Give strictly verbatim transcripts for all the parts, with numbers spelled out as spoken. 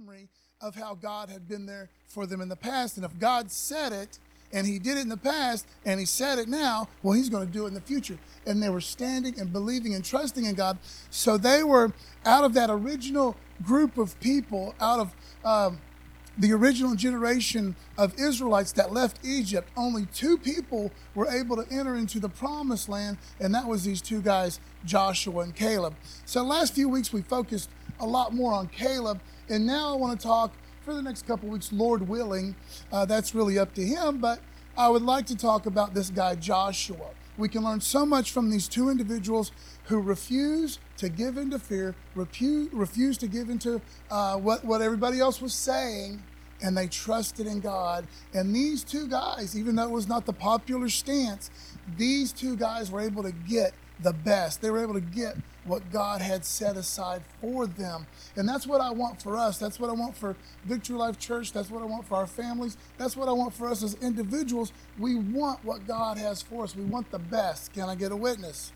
memory of how God had been there for them in the past. And if God said it, and he did it in the past, and he said it now, well, he's going to do it in the future. And they were standing and believing and trusting in God. So they were out of that original group of people, out of um, the original generation of Israelites that left Egypt. Only two people were able to enter into the promised land, and that was these two guys, Joshua and Caleb. So the last few weeks we focused a lot more on Caleb, and now I want to talk for the next couple of weeks, Lord willing. Uh, that's really up to him, but I would like to talk about this guy, Joshua. We can learn so much from these two individuals who refuse to give into fear, refuse, refuse to give into uh, what, what everybody else was saying, and they trusted in God. And these two guys, even though it was not the popular stance, these two guys were able to get the best. They were able to get what God had set aside for them. And that's what I want for us. That's what I want for Victory Life Church. That's what I want for our families. That's what I want for us as individuals. We want what God has for us. We want the best. Can I get a witness?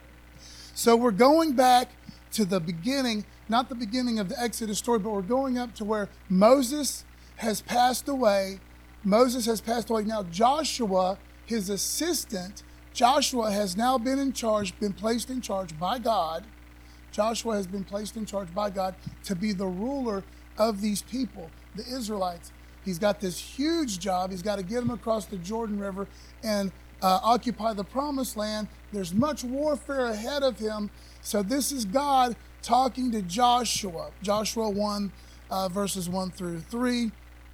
So we're going back to the beginning, not the beginning of the Exodus story, but we're going up to where Moses has passed away. Moses has passed away. Now Joshua, his assistant, Joshua has now been in charge, been placed in charge by God. Joshua has been placed in charge by God to be the ruler of these people, the Israelites. He's got this huge job. He's got to get them across the Jordan River and uh, occupy the promised land. There's much warfare ahead of him. So this is God talking to Joshua. Joshua one, uh, verses one through three.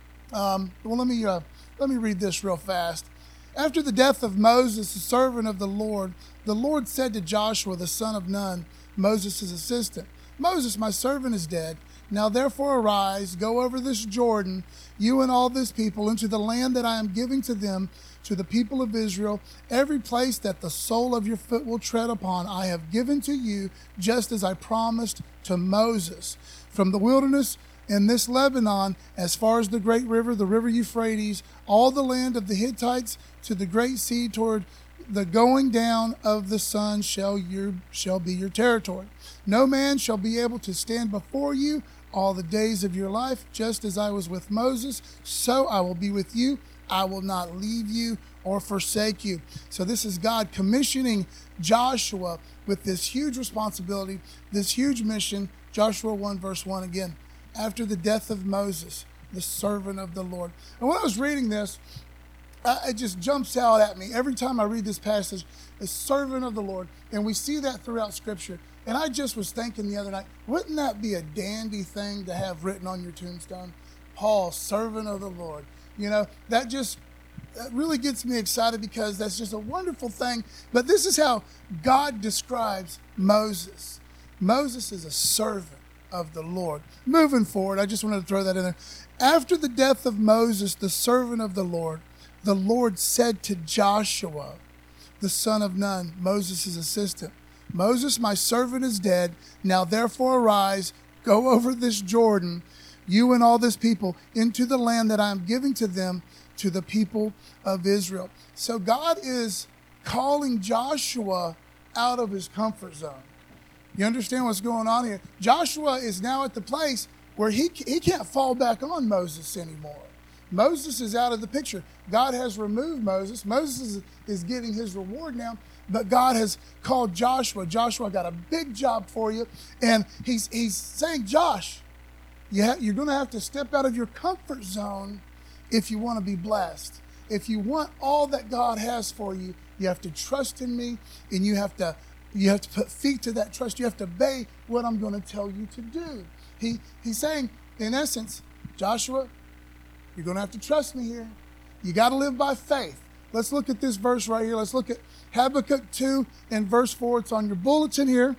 Um, well, let me uh, let me read this real fast. After the death of Moses, the servant of the Lord, the Lord said to Joshua, the son of Nun, Moses' assistant, Moses, my servant, is dead. Now therefore arise, go over this Jordan, you and all this people, into the land that I am giving to them, to the people of Israel. Every place that the sole of your foot will tread upon, I have given to you, just as I promised to Moses. From the wilderness in this Lebanon, as far as the great river, the river Euphrates, all the land of the Hittites to the great sea toward the going down of the sun shall your shall be your territory. No man shall be able to stand before you all the days of your life. Just as I was with Moses, so I will be with you. I will not leave you or forsake you. So this is God commissioning Joshua with this huge responsibility, this huge mission. Joshua one verse one again. After the death of Moses, the servant of the Lord. And when I was reading this, uh, it just jumps out at me every time I read this passage, the servant of the Lord. And we see that throughout Scripture. And I just was thinking the other night, wouldn't that be a dandy thing to have written on your tombstone? Paul, servant of the Lord. You know, that just that really gets me excited because that's just a wonderful thing. But this is how God describes Moses. Moses is a servant of the Lord. Moving forward, I just wanted to throw that in there. After the death of Moses, the servant of the Lord, the Lord said to Joshua, the son of Nun, Moses' assistant, Moses, my servant, is dead. Now therefore arise, go over this Jordan, you and all this people, into the land that I am giving to them, to the people of Israel. So God is calling Joshua out of his comfort zone. You understand what's going on here? Joshua is now at the place where he, he can't fall back on Moses anymore. Moses is out of the picture. God has removed Moses. Moses is, is getting his reward now, but God has called Joshua. Joshua, I got a big job for you. And he's, he's saying, Josh, you ha- you're going to have to step out of your comfort zone if you want to be blessed. If you want all that God has for you, you have to trust in me, and you have to You have to put feet to that trust. You have to obey what I'm going to tell you to do. He, he's saying, in essence, Joshua, you're going to have to trust me here. You got to live by faith. Let's look at this verse right here. Let's look at Habakkuk two and verse four. It's on your bulletin here.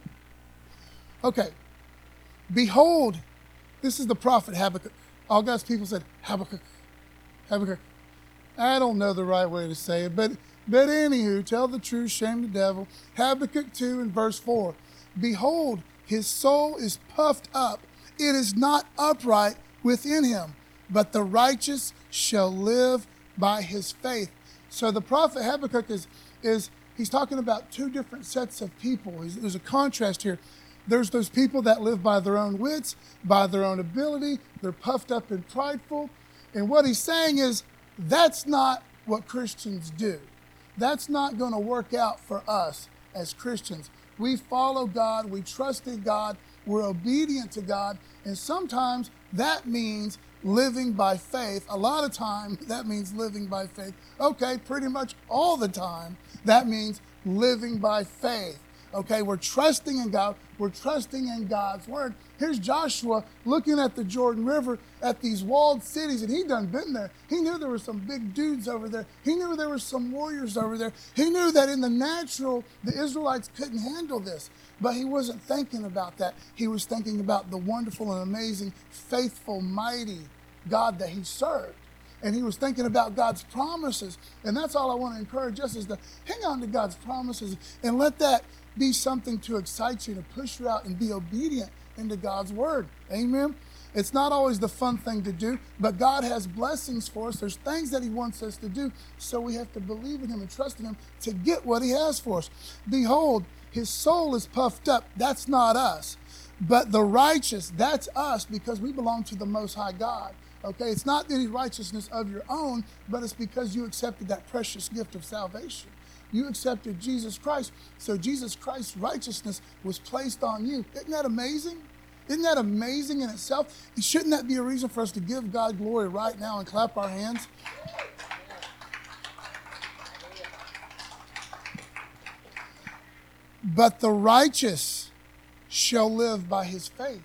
Okay. Behold, this is the prophet Habakkuk. All God's people said, Habakkuk, Habakkuk. I don't know the right way to say it, but But anywho, tell the truth, shame the devil. Habakkuk two and verse four. Behold, his soul is puffed up. It is not upright within him, but the righteous shall live by his faith. So the prophet Habakkuk is, is he's talking about two different sets of people. There's a contrast here. There's those people that live by their own wits, by their own ability. They're puffed up and prideful. And what he's saying is, that's not what Christians do. That's not going to work out for us as Christians. We follow God. We trust in God. We're obedient to God. And sometimes that means living by faith. A lot of time that means living by faith. Okay, pretty much all the time that means living by faith. Okay, we're trusting in God. We're trusting in God's word. Here's Joshua looking at the Jordan River, at these walled cities, and he done been there. He knew there were some big dudes over there. He knew there were some warriors over there. He knew that in the natural, the Israelites couldn't handle this. But he wasn't thinking about that. He was thinking about the wonderful and amazing, faithful, mighty God that he served. And he was thinking about God's promises. And that's all I want to encourage us, is to hang on to God's promises and let that be something to excite you, to push you out and be obedient into God's word. Amen. It's not always the fun thing to do, but God has blessings for us. There's things that he wants us to do. So we have to believe in him and trust in him to get what he has for us. Behold, his soul is puffed up. That's not us. But the righteous, that's us, because we belong to the Most High God. Okay, it's not any righteousness of your own, but it's because you accepted that precious gift of salvation. You accepted Jesus Christ, so Jesus Christ's righteousness was placed on you. Isn't that amazing? Isn't that amazing in itself? And shouldn't that be a reason for us to give God glory right now and clap our hands? But the righteous shall live by his faith.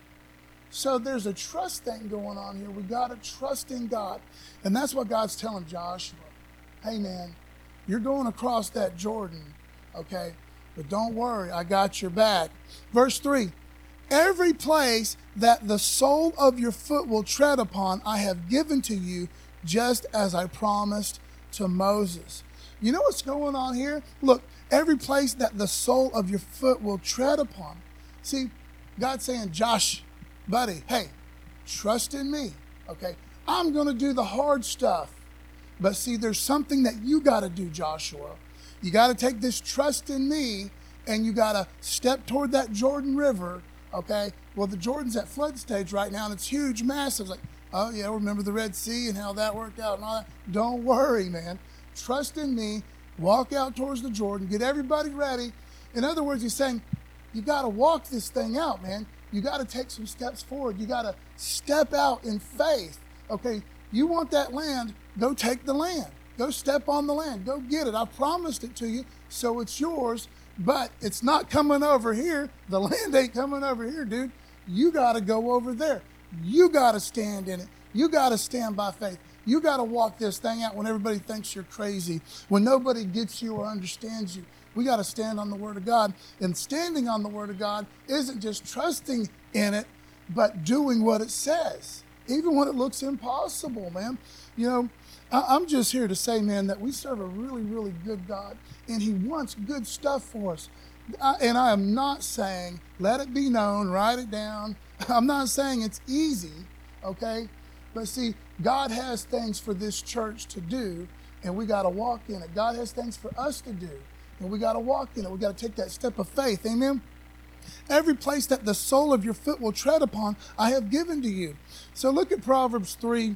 So there's a trust thing going on here. We got to trust in God. And that's what God's telling Joshua. Hey, man, you're going across that Jordan, okay? But don't worry, I got your back. Verse three, every place that the sole of your foot will tread upon, I have given to you, just as I promised to Moses. You know what's going on here? Look, every place that the sole of your foot will tread upon. See, God's saying, Josh, buddy, hey, trust in me, okay? I'm going to do the hard stuff. But see, there's something that you got to do, Joshua. You got to take this trust in me, and you got to step toward that Jordan River, okay? Well, the Jordan's at flood stage right now, and it's huge, massive. It's like, oh, yeah, remember the Red Sea and how that worked out and all that? Don't worry, man. Trust in me. Walk out towards the Jordan. Get everybody ready. In other words, he's saying, you got to walk this thing out, man. You got to take some steps forward. You got to step out in faith, okay? You want that land, go take the land. Go step on the land. Go get it. I promised it to you, so it's yours, but it's not coming over here. The land ain't coming over here, dude. You got to go over there. You got to stand in it. You got to stand by faith. You got to walk this thing out when everybody thinks you're crazy, when nobody gets you or understands you. We got to stand on the Word of God. And standing on the Word of God isn't just trusting in it, but doing what it says, even when it looks impossible, man. You know, I- I'm just here to say, man, that we serve a really, really good God, and he wants good stuff for us. I, and I am not saying, let it be known, write it down. I'm not saying it's easy, okay? But see, God has things for this church to do, and we got to walk in it. God has things for us to do, and we got to walk in it. We got to take that step of faith, amen? Every place that the sole of your foot will tread upon, I have given to you. So look at Proverbs three,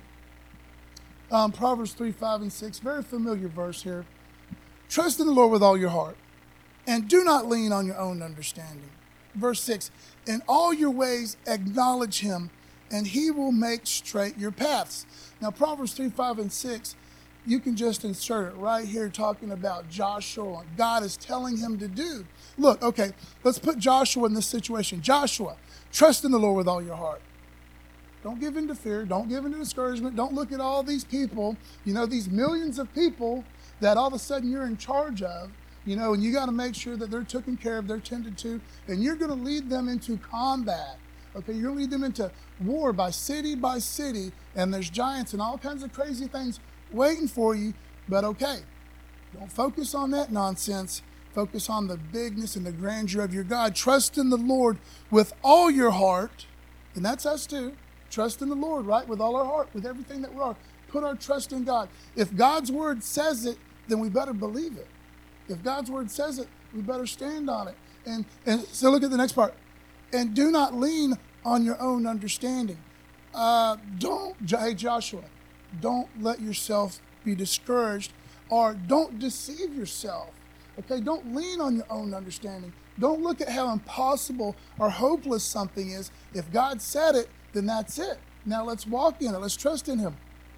um, Proverbs three, five, and six. Very familiar verse here. Trust in the Lord with all your heart, and do not lean on your own understanding. Verse six, in all your ways acknowledge him, and he will make straight your paths. Now, Proverbs three, five, and six, you can just insert it right here, talking about Joshua. God is telling him to do. Look, okay, let's put Joshua in this situation. Joshua, trust in the Lord with all your heart. Don't give in to fear. Don't give in to discouragement. Don't look at all these people, you know, these millions of people that all of a sudden you're in charge of, you know, and you got to make sure that they're taken care of, they're tended to, and you're going to lead them into combat. Okay, you're going to lead them into war by city by city, and there's giants and all kinds of crazy things waiting for you, but okay, don't focus on that nonsense. Focus on the bigness and the grandeur of your God. Trust in the Lord with all your heart, and that's us too. Trust in the Lord, right? With all our heart, with everything that we are. Put our trust in God. If God's word says it, then we better believe it. If God's word says it, we better stand on it. And, and so look at the next part. And do not lean on your own understanding. Uh, don't, hey Joshua, don't let yourself be discouraged, or don't deceive yourself. Okay, don't lean on your own understanding. Don't look at how impossible or hopeless something is. If God said it, then that's it. Now let's walk in it. Let's trust in him.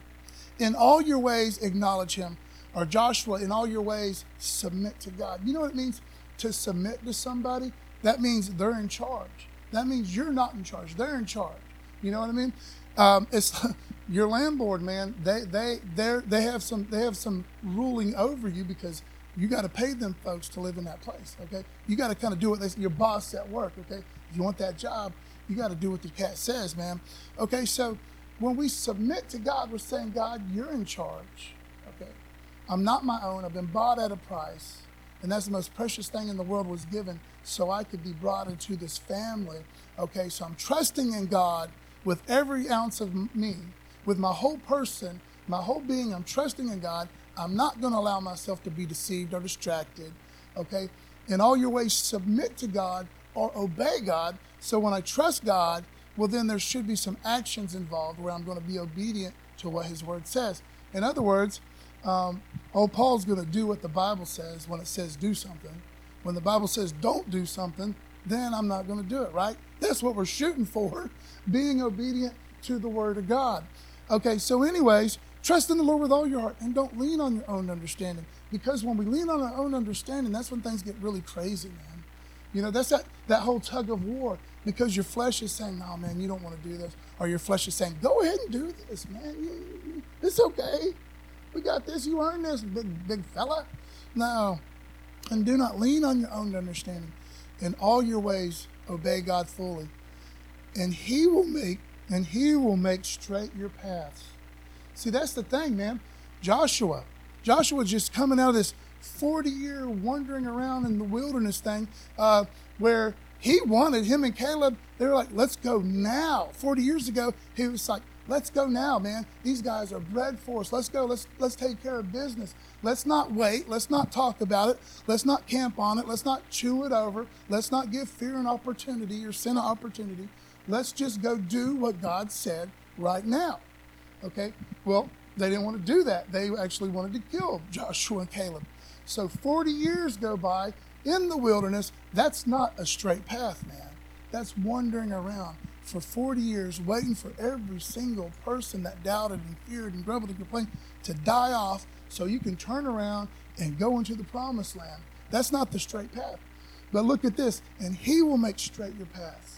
In all your ways, acknowledge him. Or Joshua, in all your ways, submit to God. You know what it means to submit to somebody? That means they're in charge. That means you're not in charge. They're in charge. You know what I mean? Um, it's your landlord, man. They they they they have some they have some ruling over you, because you got to pay them folks to live in that place. Okay, you got to kind of do what they, your boss at work. Okay, if you want that job, you got to do what the cat says, man. Okay, so when we submit to God, we're saying, God, you're in charge. Okay, I'm not my own. I've been bought at a price, and that's the most precious thing in the world was given, so I could be brought into this family. Okay, so I'm trusting in God with every ounce of me, with my whole person, my whole being. I'm trusting in God. I'm not going to allow myself to be deceived or distracted. Okay, in all your ways, submit to God or obey God. So when I trust God, well, then there should be some actions involved where I'm going to be obedient to what his word says. In other words, um, oh, Paul's going to do what the Bible says when it says do something. When the Bible says don't do something, then I'm not going to do it, right? That's what we're shooting for, being obedient to the word of God. Okay, so anyways, trust in the Lord with all your heart and don't lean on your own understanding, because when we lean on our own understanding, that's when things get really crazy, man. You know, that's that, that whole tug of war, because your flesh is saying, no, man, you don't want to do this. Or your flesh is saying, go ahead and do this, man. You, it's okay. We got this. You earned this, big, big fella. No. And do not lean on your own understanding. In all your ways, obey God fully. And he will make, and he will make straight your paths. See, that's the thing, man. Joshua, Joshua just coming out of this forty-year wandering around in the wilderness thing, uh, where he wanted, him and Caleb, they were like, let's go now. forty years ago, he was like, let's go now, man. These guys are bred for us. Let's go. Let's let's take care of business. Let's not wait. Let's not talk about it. Let's not camp on it. Let's not chew it over. Let's not give fear an opportunity or sin an opportunity. Let's just go do what God said right now. Okay? Well, they didn't want to do that. They actually wanted to kill Joshua and Caleb. So forty years go by in the wilderness. That's not a straight path, man. That's wandering around for forty years, waiting for every single person that doubted and feared and grumbled and complained to die off so you can turn around and go into the promised land. That's not the straight path. But look at this, and he will make straight your paths.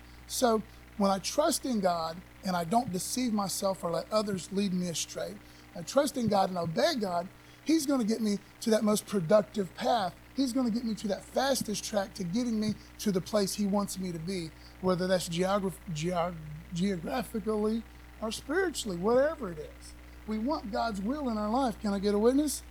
So when I trust in God and I don't deceive myself or let others lead me astray, I trust in God and obey God, he's going to get me to that most productive path. He's going to get me to that fastest track to getting me to the place he wants me to be, whether that's geograph- geog- geographically or spiritually, whatever it is. We want God's will in our life. Can I get a witness?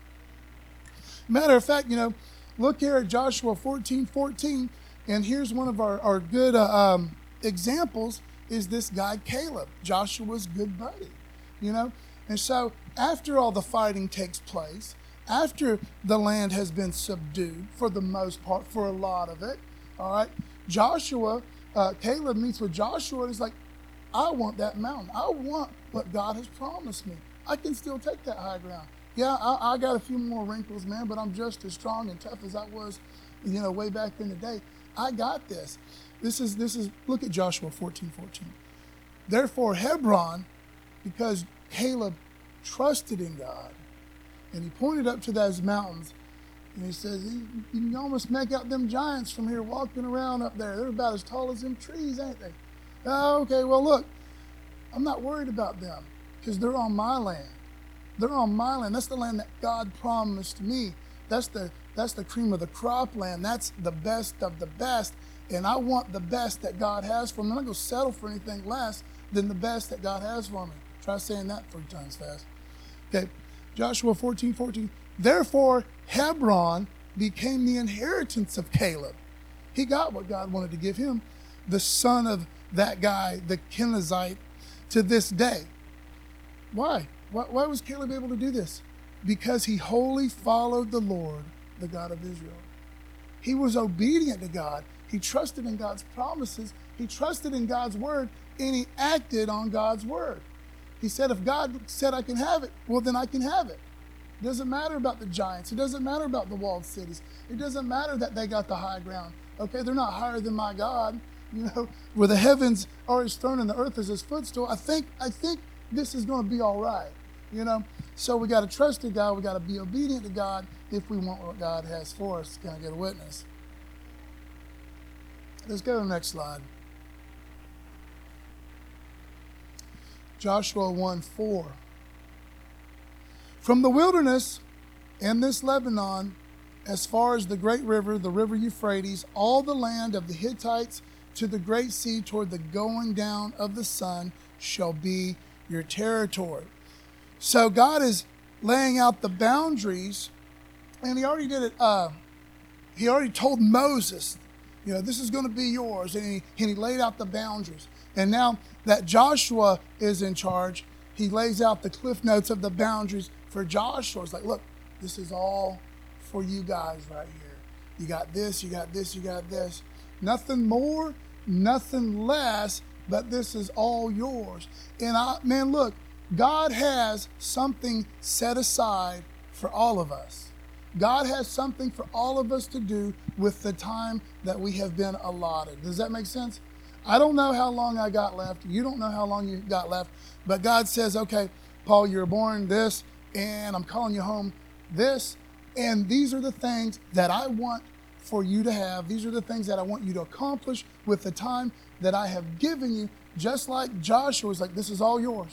Matter of fact, you know, look here at Joshua fourteen fourteen, and here's one of our, our good uh, um, examples is this guy Caleb, Joshua's good buddy, you know? And so after all the fighting takes place, after the land has been subdued for the most part, for a lot of it, all right, Joshua, uh, Caleb meets with Joshua and he's like, I want that mountain. I want what God has promised me. I can still take that high ground. Yeah, I, I got a few more wrinkles, man, but I'm just as strong and tough as I was, you know, way back in the day. I got this. This is, this is, look at Joshua fourteen fourteen. Therefore, Hebron, because Caleb trusted in God, and he pointed up to those mountains, and he says, you can almost make out them giants from here walking around up there. They're about as tall as them trees, ain't they? Oh, okay, well, look, I'm not worried about them because they're on my land. They're on my land. That's the land that God promised me. That's the, that's the cream of the crop land. That's the best of the best, and I want the best that God has for me. I'm not going to settle for anything less than the best that God has for me. Try saying that three times fast. Okay. Joshua fourteen fourteen. Therefore, Hebron became the inheritance of Caleb. He got what God wanted to give him, the son of that guy, the Kenizzite, to this day. Why? Why, why was Caleb able to do this? Because he wholly followed the Lord, the God of Israel. He was obedient to God. He trusted in God's promises. He trusted in God's word, and he acted on God's word. He said, if God said I can have it, well, then I can have it. It doesn't matter about the giants. It doesn't matter about the walled cities. It doesn't matter that they got the high ground. Okay, they're not higher than my God. You know, where the heavens are his throne and the earth is his footstool. I think, I think this is going to be all right. You know, so we got to trust in God. We got to be obedient to God if we want what God has for us. Can I get a witness? Let's go to the next slide. Joshua one four. From the wilderness and this Lebanon, as far as the great river, the river Euphrates, all the land of the Hittites to the great sea toward the going down of the sun shall be your territory. So God is laying out the boundaries, and he already did it. Uh, he already told Moses, you know, this is going to be yours, and he, and he laid out the boundaries. And now that Joshua is in charge, he lays out the cliff notes of the boundaries for Joshua. It's like, look, this is all for you guys right here. You got this, you got this, you got this. Nothing more, nothing less, but this is all yours. And I, man, look, God has something set aside for all of us. God has something for all of us to do with the time that we have been allotted. Does that make sense? I don't know how long I got left. You don't know how long you got left. But God says, okay, Paul, you're born this, and I'm calling you home this. And these are the things that I want for you to have. These are the things that I want you to accomplish with the time that I have given you. Just like Joshua was like, this is all yours.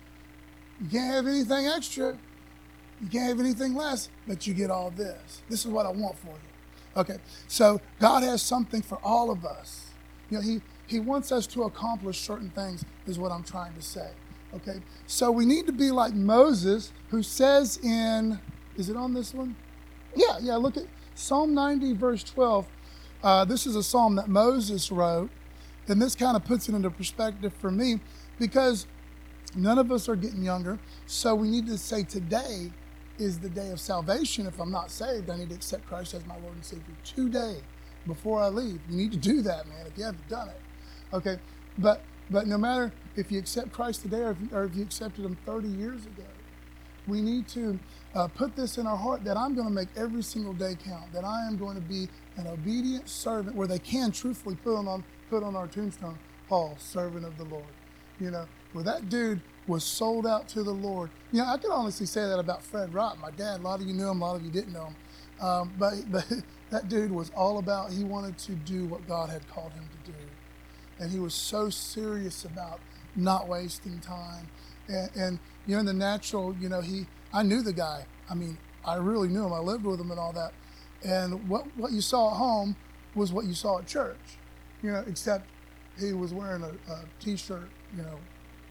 You can't have anything extra. You can't have anything less, but you get all this. This is what I want for you. Okay, so God has something for all of us. You know, he, he wants us to accomplish certain things, is what I'm trying to say. Okay, so we need to be like Moses, who says in, is it on this one? Yeah, yeah, look at Psalm ninety, verse twelve. Uh, this is a psalm that Moses wrote, and this kind of puts it into perspective for me, because none of us are getting younger, so we need to say today is the day of salvation. If I'm not saved, I need to accept Christ as my Lord and Savior today before I leave. You need to do that, man, if you haven't done it. Okay, but but no matter if you accept Christ today or if, or if you accepted him thirty years ago, we need to uh, put this in our heart that I'm going to make every single day count, that I am going to be an obedient servant, where they can truthfully put on, put on our tombstone, Paul, servant of the Lord. You know, where that dude was sold out to the Lord. You know, I could honestly say that about Fred Rott, my dad. A lot of you knew him, a lot of you didn't know him. Um, but, but that dude was all about, he wanted to do what God had called him to do. And he was so serious about not wasting time. And, and you know, in the natural, you know, he, I knew the guy. I mean, I really knew him. I lived with him and all that. And what, what you saw at home was what you saw at church, you know, except he was wearing a, a t-shirt, you know.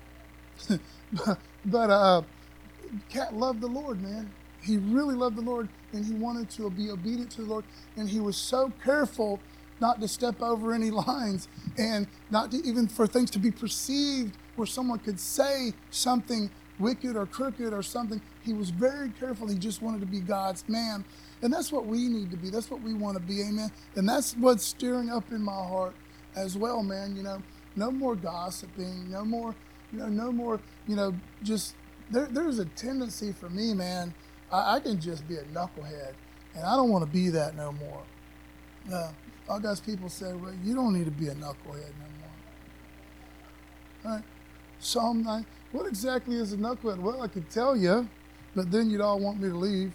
but but uh, Cat loved the Lord, man. He really loved the Lord, and he wanted to be obedient to the Lord. And he was so careful not to step over any lines, and not to, even for things to be perceived where someone could say something wicked or crooked or something. He was very careful. He just wanted to be God's man. And that's what we need to be. That's what we want to be, amen. And that's what's stirring up in my heart as well, man. You know, no more gossiping, no more, you know, no more, you know, just, there, there's a tendency for me, man, I, I can just be a knucklehead, and I don't want to be that no more. Uh, all God's people say, well, you don't need to be a knucklehead no more. All right. Psalm nine, what exactly is a knucklehead? Well, I could tell you, but then you'd all want me to leave.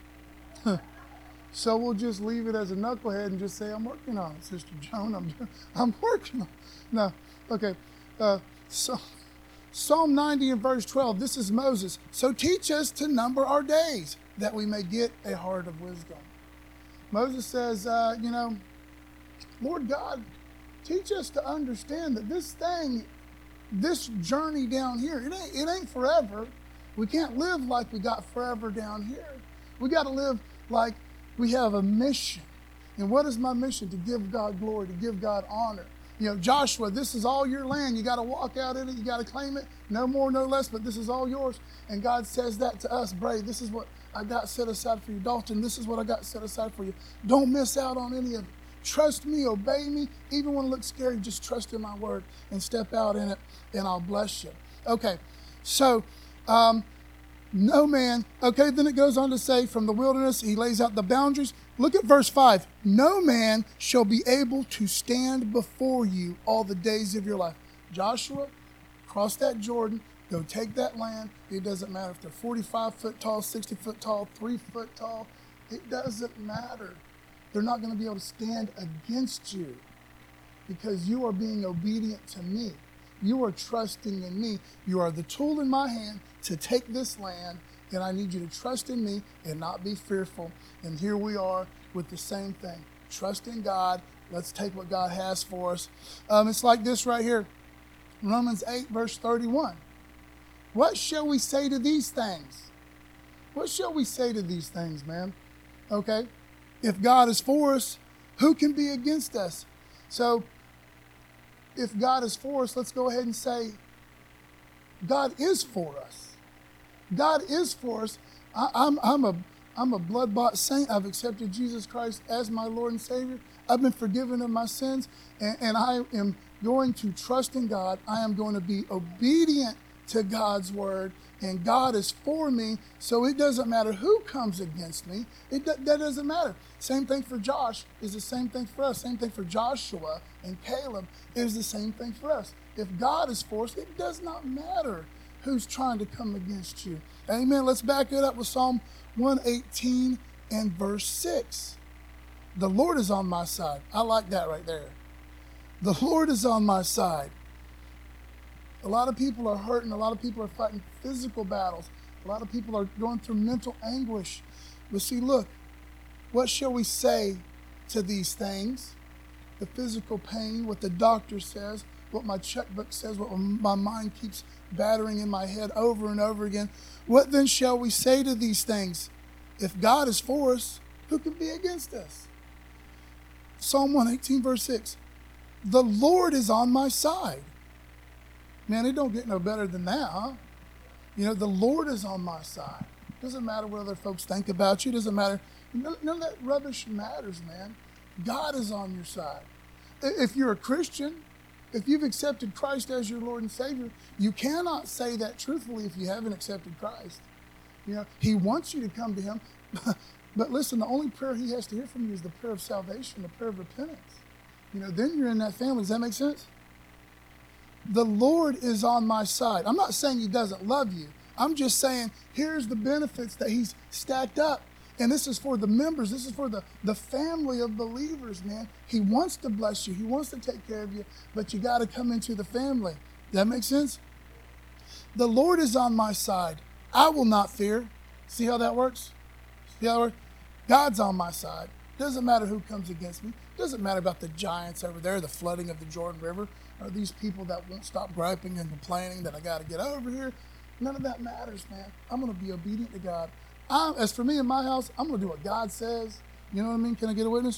So we'll just leave it as a knucklehead and just say, I'm working on it, Sister Joan. I'm, I'm working on it. No, okay. Uh, so, Psalm ninety and verse twelve, this is Moses. So teach us to number our days, that we may get a heart of wisdom. Moses says, uh, you know, Lord God, teach us to understand that this thing, this journey down here, it ain't, it ain't forever. We can't live like we got forever down here. We got to live like we have a mission. And what is my mission? To give God glory, to give God honor. You know, Joshua, this is all your land. You got to walk out in it. You got to claim it. No more, no less, but this is all yours. And God says that to us, Bray, this is what I got set aside for you. Dalton, this is what I got set aside for you. Don't miss out on any of it. Trust me, obey me. Even when it looks scary, just trust in my word and step out in it, and I'll bless you. Okay, so um, no man, okay, then it goes on to say, from the wilderness, he lays out the boundaries. Look at verse five. No man shall be able to stand before you all the days of your life. Joshua, cross that Jordan, go take that land. It doesn't matter if they're forty-five foot tall, sixty foot tall, three foot tall. It doesn't matter. They're not going to be able to stand against you because you are being obedient to me. You are trusting in me. You are the tool in my hand to take this land, and I need you to trust in me and not be fearful. And here we are with the same thing. Trust in God. Let's take what God has for us. Um, it's like this right here. Romans eight, verse thirty-one. What shall we say to these things? What shall we say to these things, man? Okay. If God is for us, who can be against us? So if God is for us, let's go ahead and say, God is for us. God is for us. I, I'm, I'm a, I'm a blood-bought saint. I've accepted Jesus Christ as my Lord and Savior. I've been forgiven of my sins, and, and I am going to trust in God. I am going to be obedient to God's word, and God is for me, so it doesn't matter who comes against me. It that doesn't matter. Same thing for Josh is the same thing for us. Same thing for Joshua and Caleb is the same thing for us. If God is for us, it does not matter who's trying to come against you. Amen. Let's back it up with Psalm one eighteen and verse six. The Lord is on my side. I like that right there. The Lord is on my side. A lot of people are hurting. A lot of people are fighting physical battles. A lot of people are going through mental anguish. But see, look, what shall we say to these things? The physical pain, what the doctor says, what my checkbook says, what my mind keeps battering in my head over and over again. What then shall we say to these things? If God is for us, who can be against us? Psalm one eighteen, verse six. The Lord is on my side. Man, it don't get no better than that, huh? You know, the Lord is on my side. Doesn't matter what other folks think about you. Doesn't matter. None, none of that rubbish matters, man. God is on your side. If you're a Christian, if you've accepted Christ as your Lord and Savior, you cannot say that truthfully if you haven't accepted Christ. You know, He wants you to come to Him. But listen, the only prayer He has to hear from you is the prayer of salvation, the prayer of repentance. You know, then you're in that family. Does that make sense? The Lord is on my side. I'm not saying He doesn't love you. I'm just saying here's the benefits that He's stacked up. And this is for the members. This is for the, the family of believers, man. He wants to bless you. He wants to take care of you, but you got to come into the family. Does that make sense? The Lord is on my side. I will not fear. See how that works? See how that works? God's on my side. Doesn't matter who comes against me. Doesn't matter about the giants over there, the flooding of the Jordan River, or these people that won't stop griping and complaining that I got to get over here. None of that matters, man. I'm going to be obedient to God. I'm, as for me and my house, I'm going to do what God says. You know what I mean? Can I get a witness?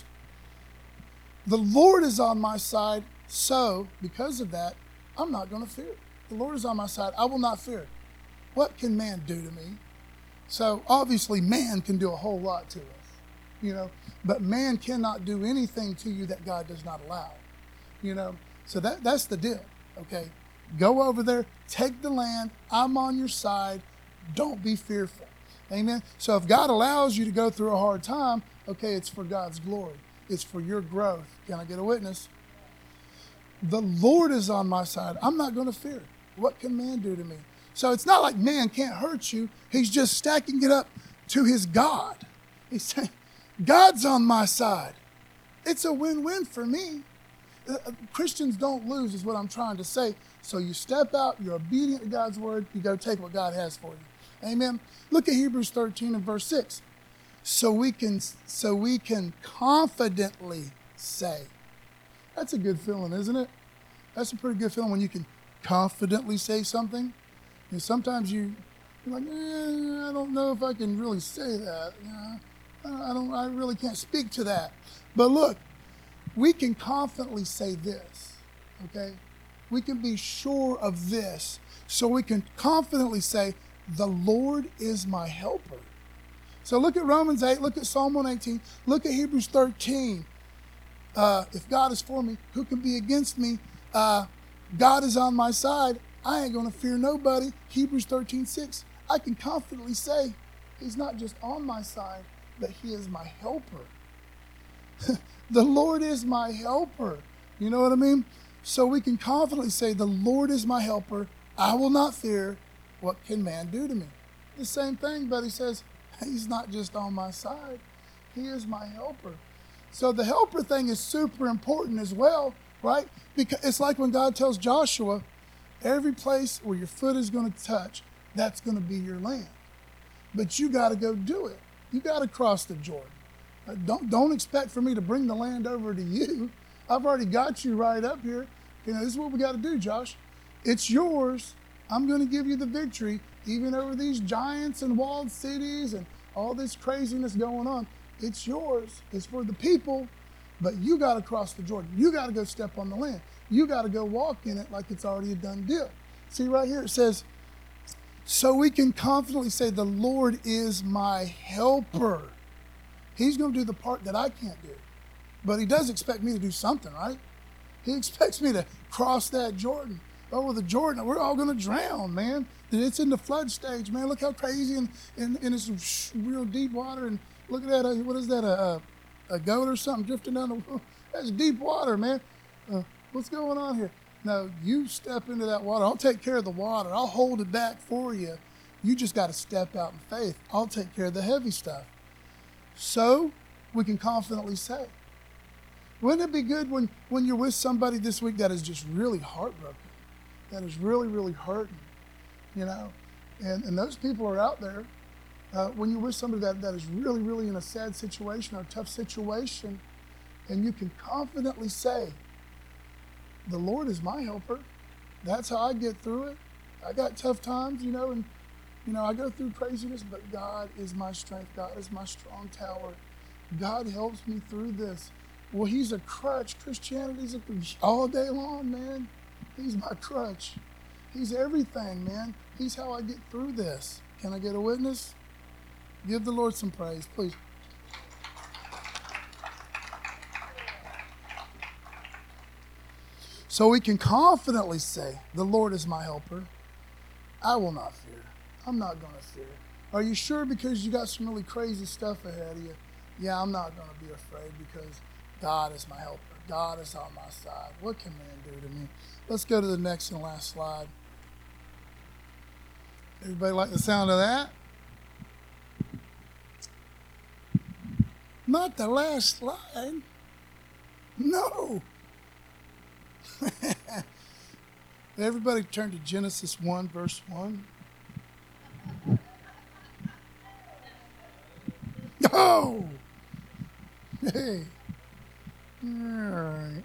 The Lord is on my side, so because of that, I'm not going to fear. The Lord is on my side. I will not fear. What can man do to me? So obviously man can do a whole lot to us, you know, but man cannot do anything to you that God does not allow, you know. So that that's the deal, okay? Go over there, take the land. I'm on your side. Don't be fearful. Amen. So if God allows you to go through a hard time, okay, it's for God's glory. It's for your growth. Can I get a witness? The Lord is on my side. I'm not going to fear. What can man do to me? So it's not like man can't hurt you. He's just stacking it up to his God. He's saying, God's on my side. It's a win-win for me. Uh, Christians don't lose is what I'm trying to say. So you step out, you're obedient to God's word, you go take what God has for you. Amen. Look at Hebrews thirteen and verse six. So we can so we can confidently say. That's a good feeling, isn't it? That's a pretty good feeling when you can confidently say something. And sometimes you, you're like, eh, I don't know if I can really say that. You know, I don't. I really can't speak to that. But look, we can confidently say this. Okay, we can be sure of this, so we can confidently say, the Lord is my helper. So look at Romans eight, look at Psalm one eighteen, look at Hebrews thirteen. Uh, if God is for me, who can be against me? Uh, God is on my side. I ain't going to fear nobody. Hebrews thirteen six. I can confidently say he's not just on my side, but he is my helper. The Lord is my helper. You know what I mean? So we can confidently say, the Lord is my helper. I will not fear. What can man do to me? The same thing, but he says, he's not just on my side. He is my helper. So the helper thing is super important as well, right? Because it's like when God tells Joshua, every place where your foot is going to touch, that's going to be your land. But you got to go do it. You got to cross the Jordan. Uh, don't, don't expect for me to bring the land over to you. I've already got you right up here. You know, this is what we got to do, Josh. It's yours. I'm going to give you the victory, even over these giants and walled cities and all this craziness going on. It's yours. It's for the people, but you got to cross the Jordan. You got to go step on the land. You got to go walk in it like it's already a done deal. See right here, it says, so we can confidently say, the Lord is my helper. He's going to do the part that I can't do. But he does expect me to do something, right? He expects me to cross that Jordan. Oh, well, the Jordan, we're all going to drown, man. It's in the flood stage, man. Look how crazy, and, and, and it's real deep water. And look at that, uh, what is that, a, a goat or something drifting down the, that's deep water, man. Uh, what's going on here? No, you step into that water. I'll take care of the water. I'll hold it back for you. You just got to step out in faith. I'll take care of the heavy stuff. So we can confidently say, wouldn't it be good when, when you're with somebody this week that is just really heartbroken, that is really, really hurting, you know? And, and those people are out there. Uh, when you're with somebody that, that is really, really in a sad situation or a tough situation, and you can confidently say, the Lord is my helper. That's how I get through it. I got tough times, you know, and, you know, I go through craziness, but God is my strength. God is my strong tower. God helps me through this. Well, he's a crutch. Christianity's a crutch all day long, man. He's my crutch. He's everything, man. He's how I get through this. Can I get a witness? Give the Lord some praise, please. So we can confidently say, the Lord is my helper. I will not fear. I'm not going to fear. Are you sure? Because you got some really crazy stuff ahead of you. Yeah, I'm not going to be afraid because God is my helper. God is on my side. What can man do to me? Let's go to the next and last slide. Everybody like the sound of that? Not the last slide. No. Everybody turn to Genesis one, verse one. Oh! Hey. All right.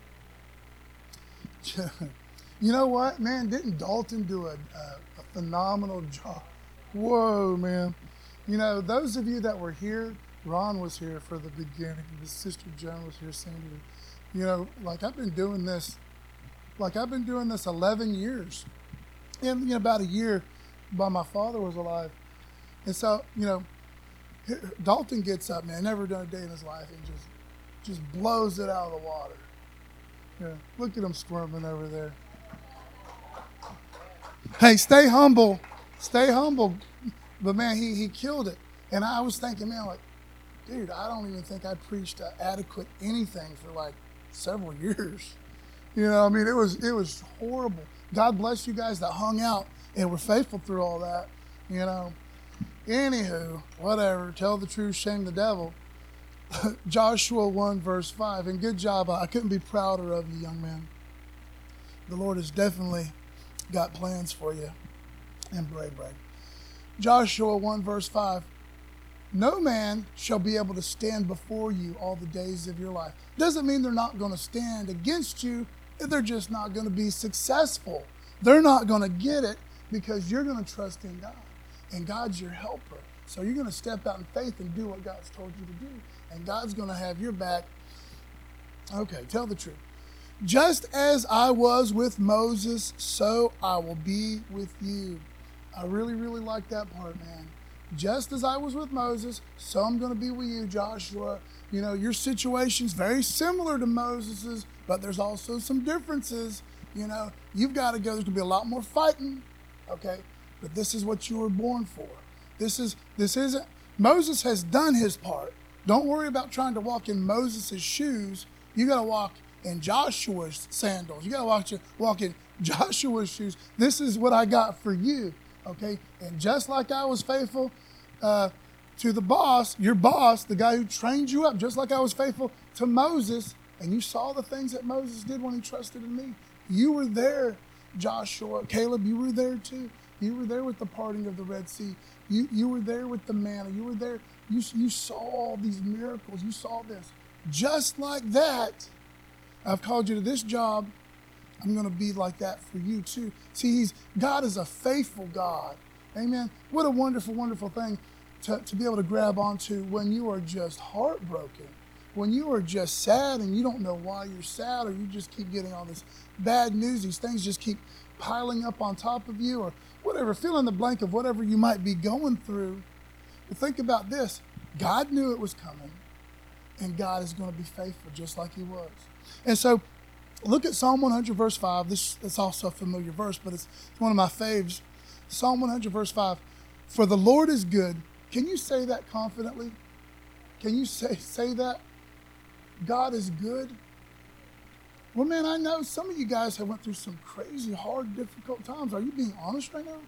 You know what, man? Didn't Dalton do a, a, a phenomenal job? Whoa, man. You know, those of you that were here, Ron was here for the beginning. His sister Joan was here singing. You know, like I've been doing this, like I've been doing this eleven years. And, you know, about a year while my father was alive. And so, you know, Dalton gets up, man, never done a day in his life, and just just blows it out of the water. Yeah, look at him squirming over there. Hey, stay humble. Stay humble. But, man, he, he killed it. And I was thinking, man, like, dude, I don't even think I preached uh, adequate anything for, like, several years. You know, I mean, it was it was horrible. God bless you guys that hung out and were faithful through all that, you know. Anywho, whatever, tell the truth, shame the devil. Joshua one, verse five, and good job. I couldn't be prouder of you, young man. The Lord has definitely got plans for you. And brave, brave. Joshua one, verse five, no man shall be able to stand before you all the days of your life. Doesn't mean they're not going to stand against you. They're just not going to be successful. They're not going to get it because you're going to trust in God. And God's your helper. So you're going to step out in faith and do what God's told you to do. And God's going to have your back. Okay, tell the truth. Just as I was with Moses, so I will be with you. I really, really like that part, man. just as I was with Moses, so I'm going to be with you, Joshua. You know, your situation's very similar to Moses's, but there's also some differences. You know, you've got to go. There's going to be a lot more fighting, okay? But this is what you were born for. This is, this isn't, Moses has done his part. Don't worry about trying to walk in Moses' shoes. You got to walk in Joshua's sandals. You got to walk, walk in Joshua's shoes. This is what I got for you, okay? And just like I was faithful uh, to the boss, your boss, the guy who trained you up, just like I was faithful to Moses, and you saw the things that Moses did when he trusted in me. You were there, Joshua. Caleb, you were there too. You were there with the parting of the Red Sea. You, you were there with the manna. You were there. You, you saw all these miracles. You saw this. Just like that, I've called you to this job. I'm going to be like that for you too. See, he's, God is a faithful God. Amen. What a wonderful, wonderful thing to, to be able to grab onto when you are just heartbroken, when you are just sad and you don't know why you're sad, or you just keep getting all this bad news, these things just keep piling up on top of you, or whatever, fill in the blank of whatever you might be going through. But think about this. God knew it was coming, and God is going to be faithful just like he was. And so look at Psalm one hundred, verse five. This is also a familiar verse, but it's one of my faves. Psalm one hundred, verse five. For the Lord is good. Can you say that confidently? Can you say, say that? God is good. Well, man, I know some of you guys have went through some crazy, hard, difficult times. Are you being honest right now?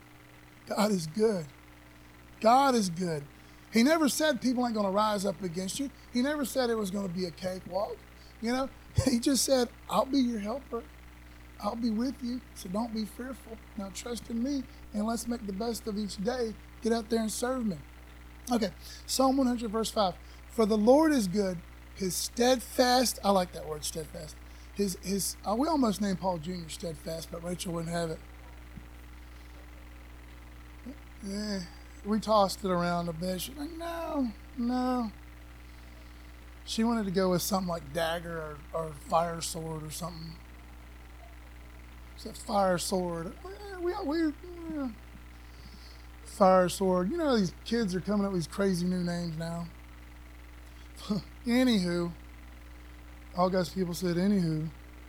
God is good. God is good. He never said people ain't going to rise up against you. He never said it was going to be a cakewalk. You know, he just said, I'll be your helper. I'll be with you, so don't be fearful. Now trust in me, and let's make the best of each day. Get out there and serve me. Okay, Psalm one hundred, verse five. For the Lord is good. His steadfast, I like that word, steadfast. His, his, uh, we almost named Paul Junior steadfast, but Rachel wouldn't have it. Yeah, we tossed it around a bit. She's like, no, no. She wanted to go with something like dagger or, or fire sword or something. It's a fire sword. We, we, yeah. Fire sword. You know, these kids are coming up with these crazy new names now. Anywho, August people said, anywho.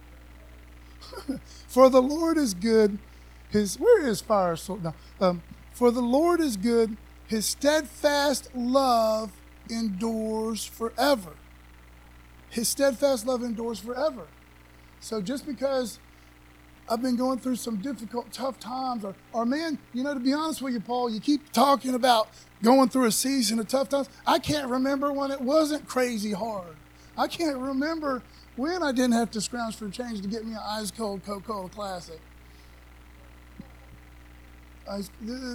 For the Lord is good. His, where is fire sword? No. Um, for the Lord is good. His steadfast love endures forever. His steadfast love endures forever. So just because I've been going through some difficult, tough times, or, or man, you know, to be honest with you, Paul, you keep talking about going through a season of tough times. I can't remember when it wasn't crazy hard. I can't remember when I didn't have to scrounge for change to get me an ice cold Coca-Cola Classic. Ice,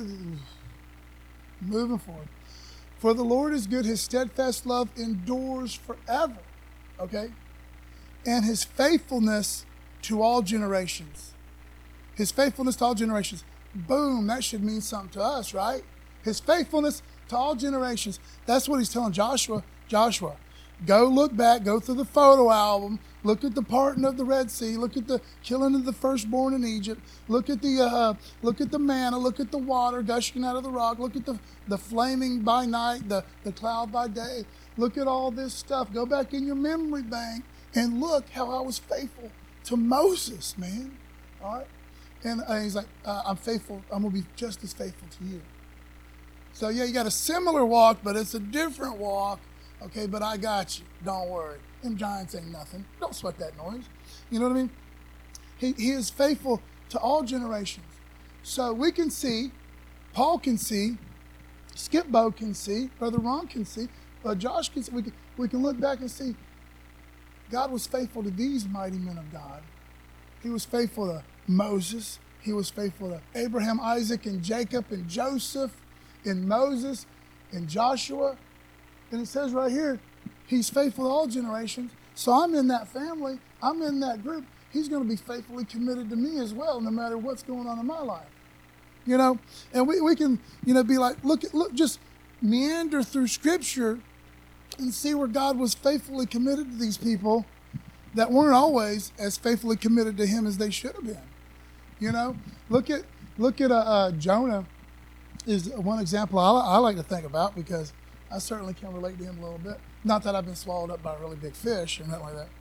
moving forward. For the Lord is good, his steadfast love endures forever. Okay? And his faithfulness to all generations. His faithfulness to all generations. Boom, that should mean something to us, right? His faithfulness to all generations. That's what he's telling Joshua. Joshua, go look back, go through the photo album, look at the parting of the Red Sea, look at the killing of the firstborn in Egypt, look at the uh, look at the manna, look at the water gushing out of the rock, look at the, the flaming by night, the, the cloud by day. Look at all this stuff. Go back in your memory bank and look how I was faithful to Moses, man. All right? And uh, he's like, uh, I'm faithful. I'm going to be just as faithful to you. So, yeah, you got a similar walk, but it's a different walk. Okay, but I got you. Don't worry. Them giants ain't nothing. Don't sweat that noise. You know what I mean? He, he is faithful to all generations. So we can see, Paul can see, Skip Bo can see, Brother Ron can see, uh, Josh can see. We can, we can look back and see God was faithful to these mighty men of God. He was faithful to Moses. He was faithful to Abraham, Isaac, and Jacob, and Joseph, and Moses, and Joshua. And it says right here, he's faithful to all generations. So I'm in that family. I'm in that group. He's going to be faithfully committed to me as well, no matter what's going on in my life. You know, and we, we can, you know, be like, look, at, look, just meander through Scripture and see where God was faithfully committed to these people that weren't always as faithfully committed to him as they should have been. You know, look at look at uh, uh, Jonah. is one example I, I like to think about because I certainly can relate to him a little bit. Not that I've been swallowed up by a really big fish or nothing like that.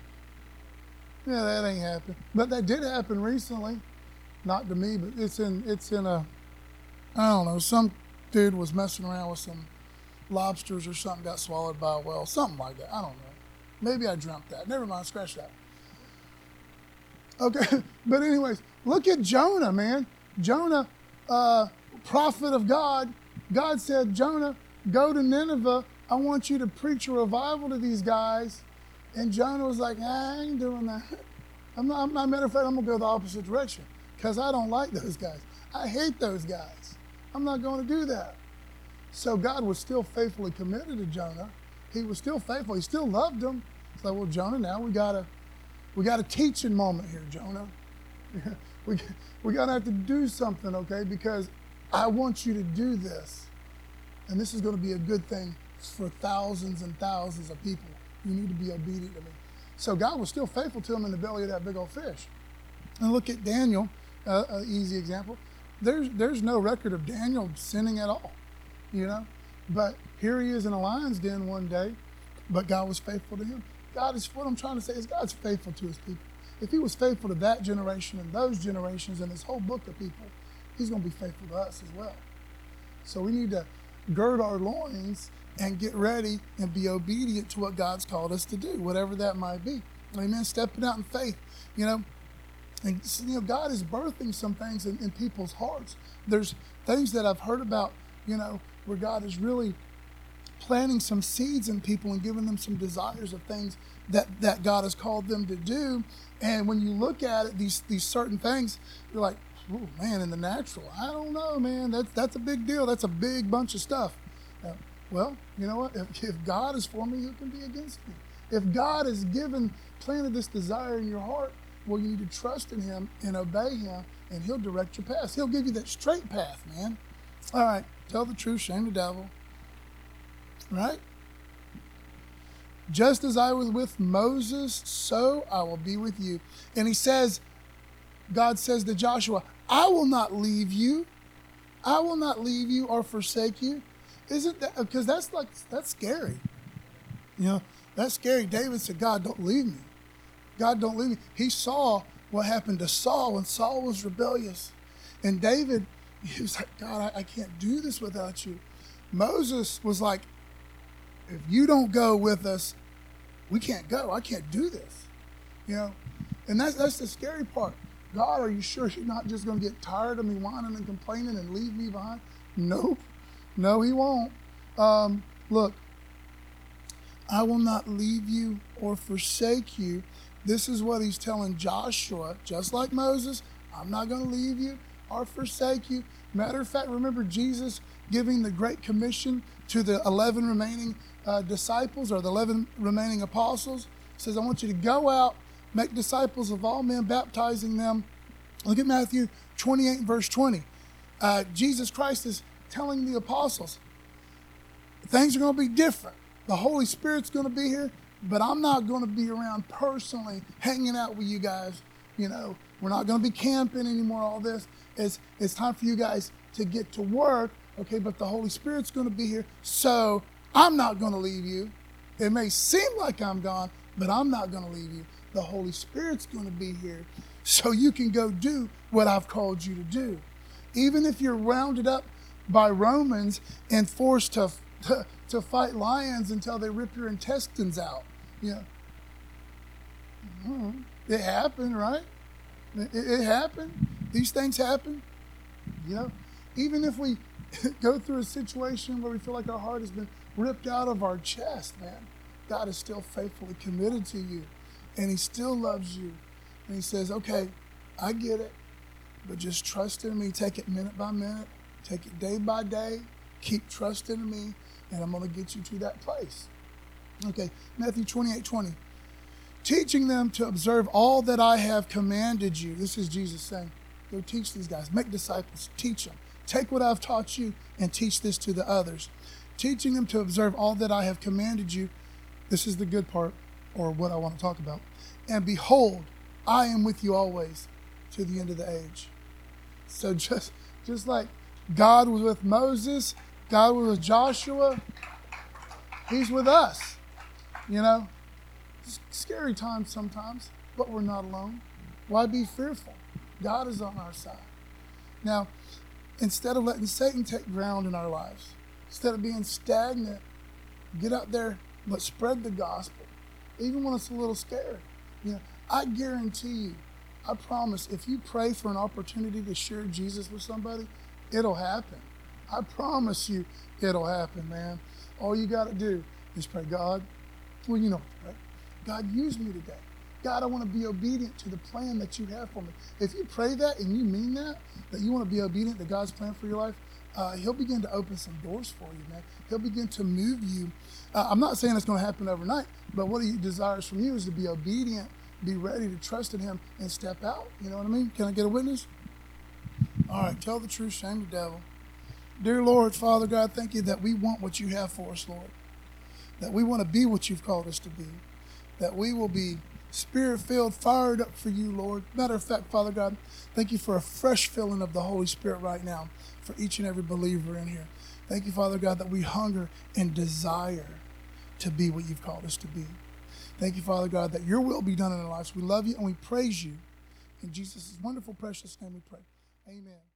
Yeah, that ain't happened. But that did happen recently. Not to me, but it's in it's in a, I don't know, some dude was messing around with some lobsters or something, got swallowed by a whale, something like that. I don't know. Maybe I dreamt that. Never mind, scratch that. Okay, but anyways, look at Jonah, man. Jonah, uh, prophet of God. God said, Jonah, go to Nineveh. I want you to preach a revival to these guys. And Jonah was like, ah, I ain't doing that. I'm not, I'm not, matter of fact, I'm going to go the opposite direction because I don't like those guys. I hate those guys. I'm not going to do that. So God was still faithfully committed to Jonah. He was still faithful. He still loved him. It's like, well, Jonah, now we got to we got a teaching moment here, Jonah. we we got to have to do something, okay, because I want you to do this. And this is going to be a good thing for thousands and thousands of people. You need to be obedient to me. So God was still faithful to him in the belly of that big old fish. And look at Daniel, uh, an easy example. There's there's no record of Daniel sinning at all, you know. But here he is in a lion's den one day, but God was faithful to him. God is, what I'm trying to say is God's faithful to his people. If he was faithful to that generation and those generations and this whole book of people, he's going to be faithful to us as well. So we need to gird our loins and get ready and be obedient to what God's called us to do, whatever that might be. Amen. Stepping out in faith, you know. And you know, God is birthing some things in, in people's hearts. There's things that I've heard about, you know, where God is really planting some seeds in people and giving them some desires of things that, that God has called them to do. And when you look at it, these these certain things, you're like, oh man, in the natural, I don't know, man. That's that's a big deal. That's a big bunch of stuff. Uh, well, you know what? If, if God is for me, who can be against me? If God has given, planted this desire in your heart, well, you need to trust in him and obey him, and he'll direct your path. He'll give you that straight path, man. All right, tell the truth, shame the devil. Right? Just as I was with Moses, so I will be with you. And he says, God says to Joshua, I will not leave you. I will not leave you or forsake you. Isn't that, because that's like, that's scary. You know, that's scary. David said, God, don't leave me. God, don't leave me. He saw what happened to Saul when Saul was rebellious. And David, he was like, God, I, I can't do this without you. Moses was like, if you don't go with us, we can't go. I can't do this. You know, and that's that's the scary part. God, are you sure you're not just going to get tired of me whining and complaining and leave me behind? Nope. No, he won't. Um, look, I will not leave you or forsake you. This is what he's telling Joshua, just like Moses, I'm not going to leave you or forsake you. Matter of fact, remember Jesus giving the Great Commission to the eleven remaining uh, disciples or the eleven remaining apostles. He says, I want you to go out, make disciples of all men, baptizing them. Look at Matthew twenty-eight, verse twenty. Uh, Jesus Christ is telling the apostles, things are going to be different. The Holy Spirit's going to be here, but I'm not going to be around personally hanging out with you guys. You know, we're not going to be camping anymore, all this. It's, it's time for you guys to get to work, okay, but the Holy Spirit's going to be here, so I'm not going to leave you. It may seem like I'm gone, but I'm not going to leave you. The Holy Spirit's going to be here, so you can go do what I've called you to do. Even if you're rounded up by Romans and forced to, to, to fight lions until they rip your intestines out. You know, it happened, right? It, it happened. These things happen. You know, even if we go through a situation where we feel like our heart has been ripped out of our chest, man, God is still faithfully committed to you, and he still loves you. And he says, okay, I get it, but just trust in me. Take it minute by minute. Take it day by day. Keep trusting in me, and I'm going to get you to that place. Okay, Matthew twenty-eight twenty. Teaching them to observe all that I have commanded you. This is Jesus saying, go teach these guys. Make disciples. Teach them. Take what I've taught you and teach this to the others. Teaching them to observe all that I have commanded you. This is the good part, or what I want to talk about. And behold, I am with you always to the end of the age. So just, just like God was with Moses. God was with Joshua. He's with us. You know, it's scary times sometimes, but we're not alone. Why be fearful? God is on our side. Now, instead of letting Satan take ground in our lives, instead of being stagnant, get out there, but spread the gospel, even when it's a little scary. You know, I guarantee you, I promise, if you pray for an opportunity to share Jesus with somebody, it'll happen. I promise you, it'll happen, man. All you got to do is pray, God, well, you know, right? God, use me today. God, I want to be obedient to the plan that you have for me. If you pray that and you mean that, that you want to be obedient to God's plan for your life, uh, he'll begin to open some doors for you, man. He'll begin to move you. Uh, I'm not saying it's going to happen overnight, but what he desires from you is to be obedient, be ready to trust in him and step out. You know what I mean? Can I get a witness? All right, tell the truth, shame the devil. Dear Lord, Father God, thank you that we want what you have for us, Lord. That we want to be what you've called us to be. That we will be Spirit-filled, fired up for you, Lord. Matter of fact, Father God, thank you for a fresh filling of the Holy Spirit right now for each and every believer in here. Thank you, Father God, that we hunger and desire to be what you've called us to be. Thank you, Father God, that your will be done in our lives. We love you and we praise you. In Jesus' wonderful, precious name we pray. Amen.